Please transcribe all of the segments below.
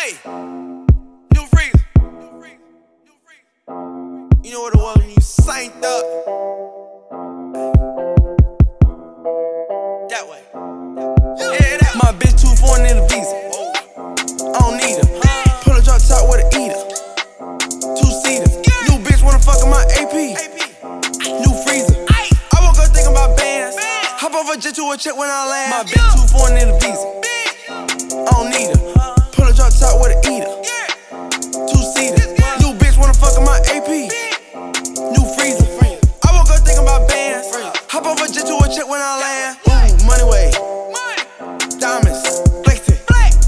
Hey, new freezer. You know what it was when you synced up. That way. Yeah, that my bitch too foreign in the visa. I don't need her. Pull a drop top with an eater. Two-seater. New bitch wanna fuck in my AP. New freezer. I woke up thinking about bands. Hop off a jet to a check when I land. My bitch too foreign in the visa. I don't need her. Pull a drop top with an eater. Two-seater. New bitch wanna fuck in my AP. New freezer. I woke up thinking about bands. Hop off a jet to a check when I land. Ooh, money way. Diamonds. Flexing.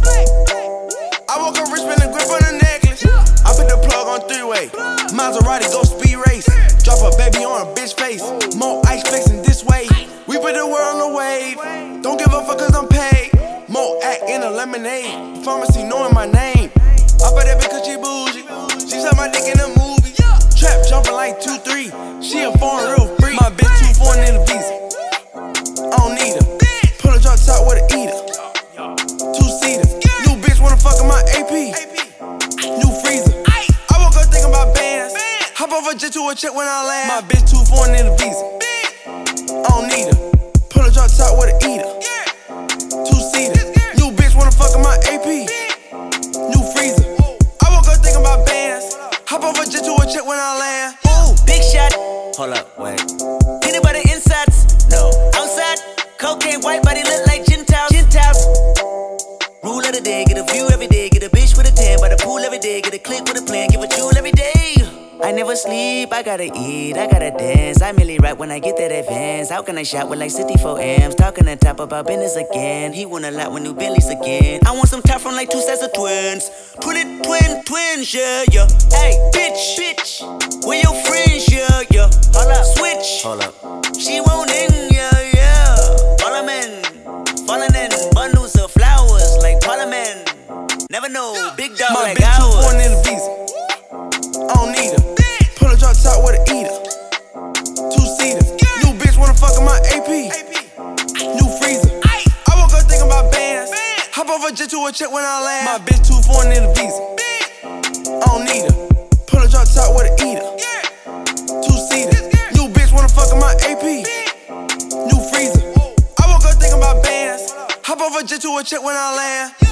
I woke up rich, spin a grip on a necklace. I put the plug on three-way. Maserati go speed race. Drop a baby on a bitch face. More ice flexing this way. We put the world on the wave. Don't give a fuck cause I'm paid. More act in a lemonade. Pharmacy knowing my name. I bet that bitch cause she bougie. She suck my dick in a movie. Trap jumping like 2-3. She a foreign real free. My bitch too foreign in the visa. I don't need her. Pull a drop top with an eater. Two-seater. New bitch wanna fuck in my AP. New freezer. I woke up thinking about bands. Hop off a jet to a check when I land. My bitch too foreign in the visa. I don't need her. Pull a drop top with an eater. Two-seater. New bitch wanna fuck in my AP. New freezer. I woke up thinking about bands. Hop off a jet to a check when I land. Ooh, big shot. Hold up, wait. Peanut butter insides? No. Outside, cocaine white body look like Gentiles. Rule of the day, get a view every day. Get a bitch with a tan by the pool every day. Get a click with a plan, give a jewel every day. I never sleep, I gotta eat, I gotta dance. I merely rap when I get that advance. How can I shot with like 64 amps? Talking to top about business again. He want a lot with new Bentleys again. I want some top from like two sets of twins. Twins, yeah. Hey, bitch, where your friends, yeah. Hold up, switch. Hold up. She won't in, yeah. Falling in bundles of flowers like Parliament. Never know, big dog my like bitch too ours. foreign in the visa. I don't need her. Pull a drop top with an eater. Two-seater. New bitch wanna fuck in my AP. New freezer. I woke up thinking about bands. Hop off a jet to a check when I land. My bitch too foreign in the visa. I don't need her. Pull a drop top with an eater. Two-seater. New bitch wanna fuck in my AP. New freezer. I woke up thinking about bands. Hop off a jet to a check when I land.